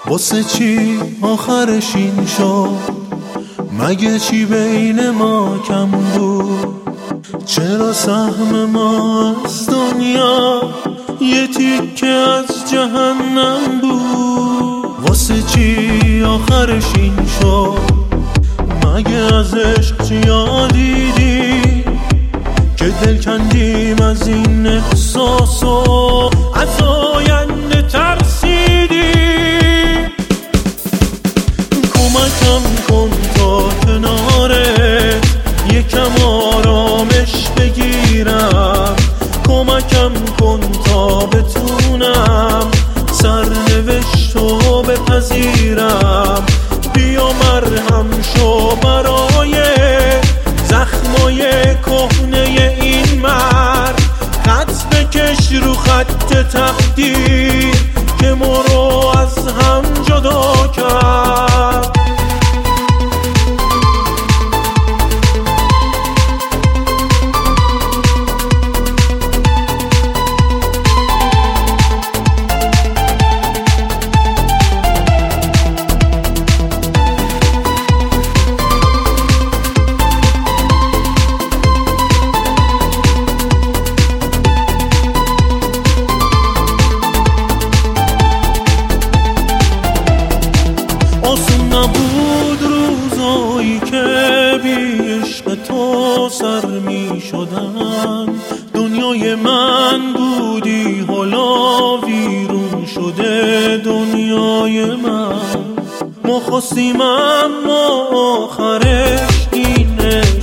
واسه چی آخرش این شد؟ مگه چی بین ما کم بود؟ چرا سهم ما از دنیا یه تیکه از جهنم بود؟ واسه چی آخرش این شد؟ مگه از عشق چیا دیدی که دل کندیم از این احساس و از آینده ترسیدی؟ کمکم کن تا کنارت یکم آرامش بگیرم، کمکم کن تا بتونم سرنوشتو بپذیرم. بیا مرهم شو برای زخمای کهنه این مرد، خط بکش رو خط تقدیر که ما رو از هم جدا کرد. آسون نبود روزایی که بی عشق تو سر می شدن، دنیای من بودی حالا ویرون شده دنیای من. ما خواستیم اما آخرش این